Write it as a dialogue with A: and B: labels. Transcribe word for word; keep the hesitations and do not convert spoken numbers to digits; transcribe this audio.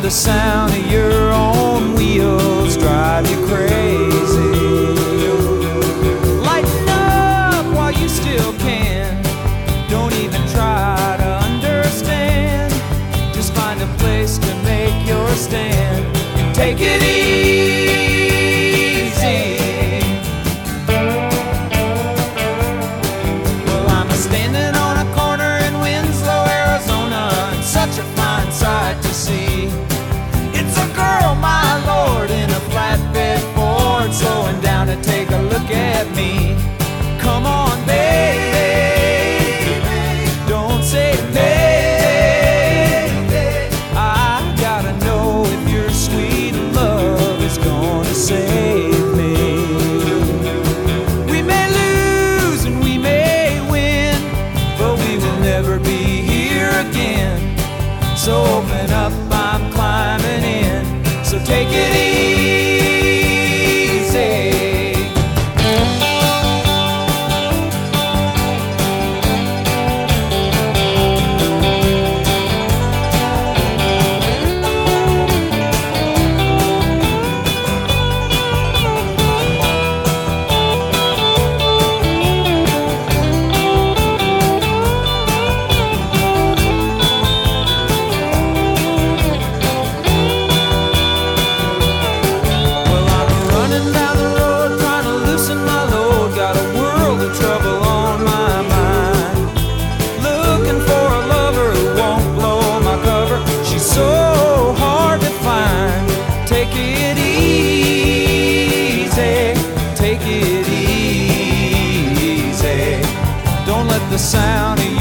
A: the sound of your own wheels drive you crazy. Lighten up while you still can. Don't even try to understand. Just find a place to make your stand and take it easy. Well, I'm a standing on a corner in Winslow, Arizona, and such a fine sight to see. It's a girl, my lord, in a flatbed Ford, slowing down to take a look at me. Come on, baby, don't say maybe. I gotta know if your sweet love is gonna save me. We may lose and we may win, but we will never be here again. So open up, I'm climbing in, so take it easy. The sound of